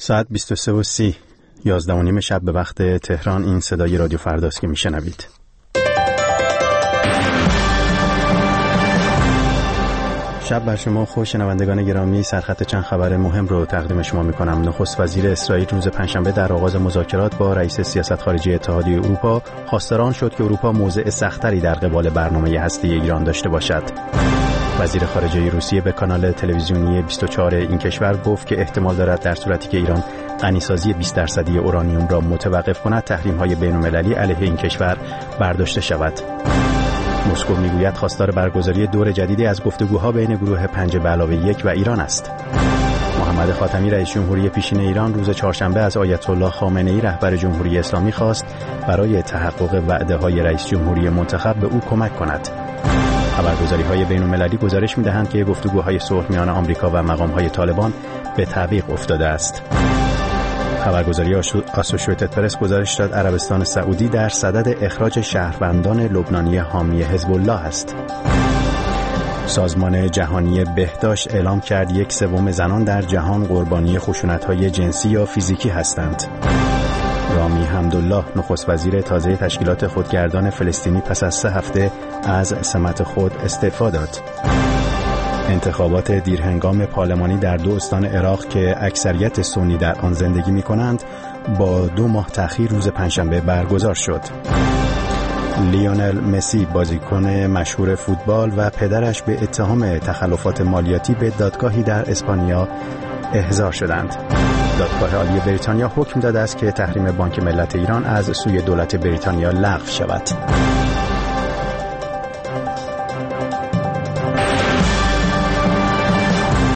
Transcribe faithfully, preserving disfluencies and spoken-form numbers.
ساعت بیست و سه و سی، یازده و نیم شب به وقت تهران. این صدای رادیو فرداست که میشنوید. شب بر شما خوش شنوندگان گرامی. سرخط چند خبر مهم رو تقدیم شما میکنم. نخست وزیر اسرائیل روز پنجشنبه در آغاز مذاکرات با رئیس سیاست خارجی اتحادیه اروپا خواستار آن شد که اروپا موضع سخت‌تری در قبال برنامه هسته‌ای ایران داشته باشد. وزیر خارجه روسیه به کانال تلویزیونی بیست و چهار این کشور گفت که احتمال دارد در صورتی که ایران غنیسازی بیست درصدی اورانیوم را متوقف کند، تحریم‌های بین‌المللی علیه این کشور برداشته شود. مسکو میگوید خواستار برگزاری دور جدیدی از گفتگوها بین گروه پنج به علاوه یک و ایران است. محمد خاتمی رئیس جمهوری پیشین ایران روز چهارشنبه از آیت الله خامنه‌ای رهبر جمهوری اسلامی خواست برای تحقق وعده‌های رئیس جمهوری منتخب به او کمک کند. خبرگزاری‌های بین‌المللی گزارش می‌دهند که گفتگوهای صلح میان آمریکا و مقام‌های طالبان به تعویق افتاده است. خبرگزاری آسوشییتد پرس گزارش داد عربستان سعودی در صدد اخراج شهروندان لبنانی حامی حزب الله است. سازمان جهانی بهداشت اعلام کرد یک سوم زنان در جهان قربانی خشونت‌های جنسی یا فیزیکی هستند. رامی حمدالله نخست وزیر تازه تشکیلات خودگردان فلسطینی پس از سه هفته از سمت خود استعفا داد. انتخابات دیرهنگام پارلمانی در دو استان عراق که اکثریت سنی در آن زندگی می‌کنند با دو ماه تأخیر روز پنجشنبه برگزار شد. لیونل مسی بازیکن مشهور فوتبال و پدرش به اتهام تخلفات مالیاتی به دادگاهی در اسپانیا احضار شدند. دادگاه عالی بریتانیا حکم داده است که تحریم بانک ملت ایران از سوی دولت بریتانیا لغو شود.